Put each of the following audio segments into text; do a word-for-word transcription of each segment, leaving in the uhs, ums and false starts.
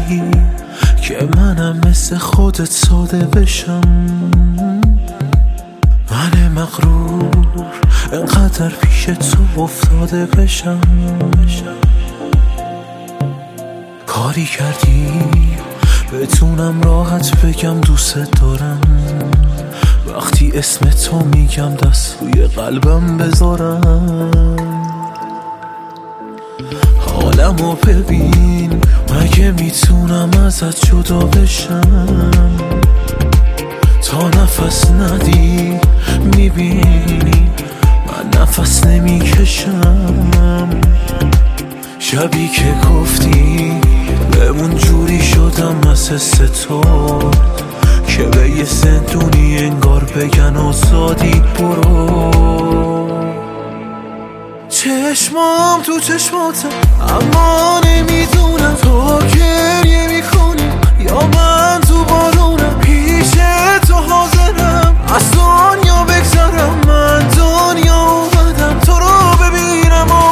که منم مثل خودت ساده بشم. من مغرور انقدر پیش تو افتاده بشم. کاری کردی بتونم راحت بگم دوست دارم. وقتی اسم تو میگم دست روی قلبم بذارم. حالمو ببین، مگه میتونم ازت جدا بشم؟ تا نفس ندی میبینی من نفس نمیکشم. شبی که گفتی بمون جوری شدم از حس تو که به یه زندونی انگار بگن آزادی برو. چشمام تو چشماتم اما نمیدونم تو گریه میکنی یا من تو بارونم. پیش تو حاضرم از دنیا بگذرم. من دنیا اومدم تو رو ببینم و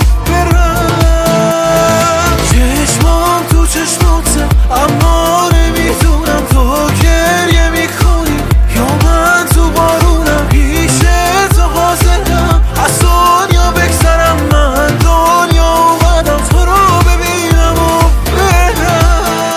برم. چشمام تو چشماتم اما نمیدونم تو گریه میکنی یا من تو بارونم. پیش تو حاضرم از دنیا بگذرم. من دنیا اومدم تو رو ببینم و برم.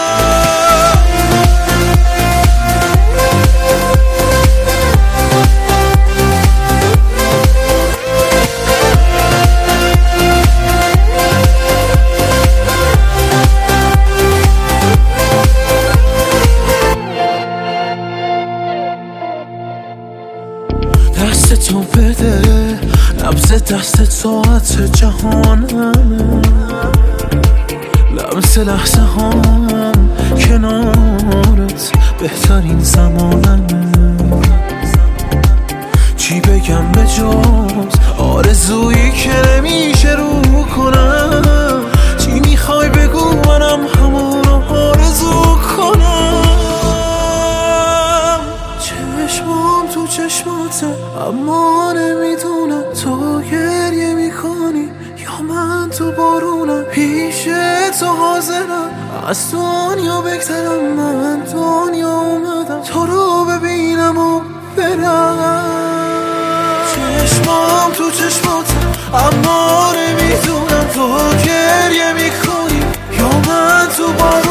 دست تو بده، نبض دست ساعت جهانم. لمس لحظه هم کنارت بهترین زمانم. چی بگم به جز آرزویی که نمیشه رو کنم؟ چی میخوای بگو منم همونو آرزو کنم؟ چشمام تو چشماته اما نمیدونم تو گریه میکنی یا من تو بارونم. پیش تو حاضرم از دنیا بگذرم. من دنیا اومدم تو رو ببینم و برم. چشمام تو چشماته اما نمیدونم تو گریه میکنی یا من تو بارونم.